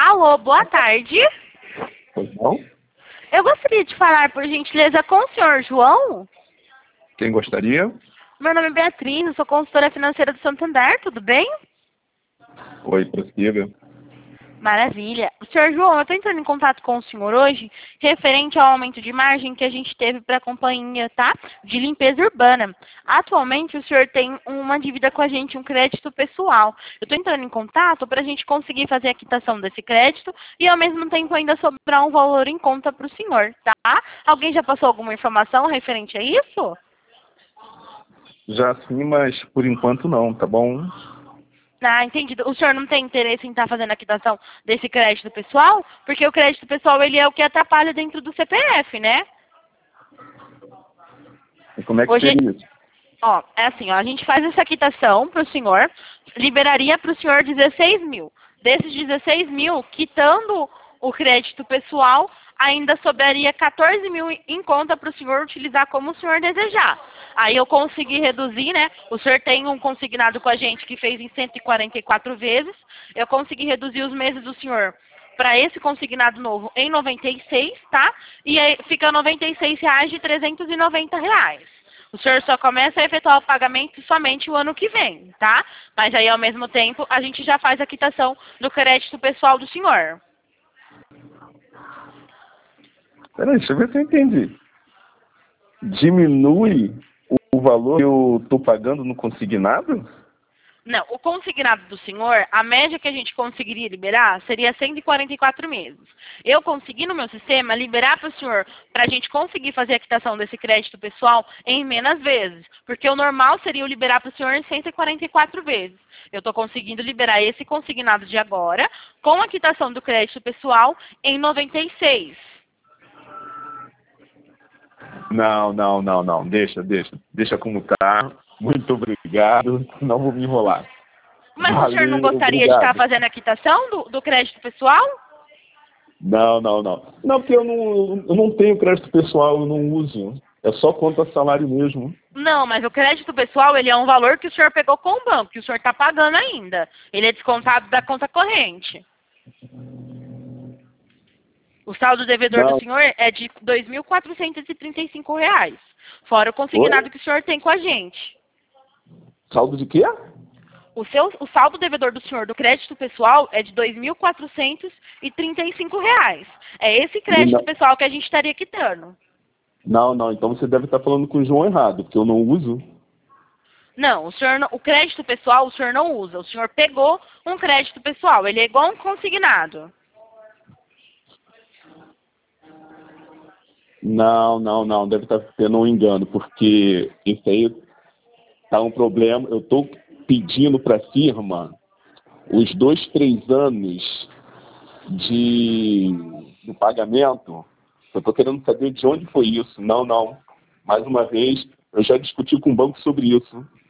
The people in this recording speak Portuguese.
Alô, boa tarde. Pois não? Eu gostaria de falar, por gentileza, com o senhor João. Quem gostaria? Meu nome é Beatriz, eu sou consultora financeira do Santander, tudo bem? Oi, prossiga. Maravilha. Senhor João, eu estou entrando em contato com o senhor hoje, referente ao aumento de margem que a gente teve para a companhia, tá? De limpeza urbana. Atualmente, o senhor tem uma dívida com a gente, um crédito pessoal. Eu estou entrando em contato para a gente conseguir fazer a quitação desse crédito e, ao mesmo tempo, ainda sobrar um valor em conta para o senhor, tá? Alguém já passou alguma informação referente a isso? Já sim, mas por enquanto não, tá bom? Ah, entendido. O senhor não tem interesse em estar fazendo a quitação desse crédito pessoal? Porque o crédito pessoal, ele é o que atrapalha dentro do CPF, né? E como é que Hoje, seria isso? ó, é assim, ó, a gente faz essa quitação para o senhor, liberaria para o senhor 16 mil. Desses 16 mil, quitando o crédito pessoal, ainda sobraria 14 mil em conta para o senhor utilizar como o senhor desejar. Aí eu consegui reduzir, né? O senhor tem um consignado com a gente que fez em 144 vezes. Eu consegui reduzir os meses do senhor para esse consignado novo em 96, tá? E aí fica R$ 96 de R$ 390. O senhor só começa a efetuar o pagamento somente o ano que vem, tá? Mas aí, ao mesmo tempo, a gente já faz a quitação do crédito pessoal do senhor. Peraí, deixa eu ver se eu entendi. Diminui o valor que eu tô pagando no consignado? Não, o consignado do senhor, a média que a gente conseguiria liberar seria 144 meses. Eu consegui no meu sistema liberar para o senhor, para a gente conseguir fazer a quitação desse crédito pessoal em menos vezes. Porque o normal seria eu liberar para o senhor em 144 vezes. Eu estou conseguindo liberar esse consignado de agora, com a quitação do crédito pessoal, em 96. Não. Deixa como tá. Muito obrigado. Não vou me enrolar. Mas o senhor não Valeu, gostaria de estar obrigado. fazendo a quitação do crédito pessoal? Não. Não, porque eu não tenho crédito pessoal, eu não uso. É só conta salário mesmo. Não, mas o crédito pessoal, ele é um valor que o senhor pegou com o banco, que o senhor está pagando ainda. Ele é descontado da conta corrente. O saldo devedor do Não. senhor é de R$ 2.435, fora o consignado Oi? que o senhor tem com a gente. Saldo de quê? O saldo devedor do senhor do crédito pessoal é de R$ 2.435. É esse crédito pessoal que a gente estaria quitando. Não. Então você deve estar falando com o João errado, porque eu não uso. Não, o crédito pessoal o senhor não usa. O senhor pegou um crédito pessoal. Ele é igual um consignado. Não. Deve estar tendo um engano, porque isso aí tá um problema. Eu estou pedindo para a firma os 2, 3 anos do pagamento. Eu estou querendo saber de onde foi isso. Não. Mais uma vez, eu já discuti com o banco sobre isso.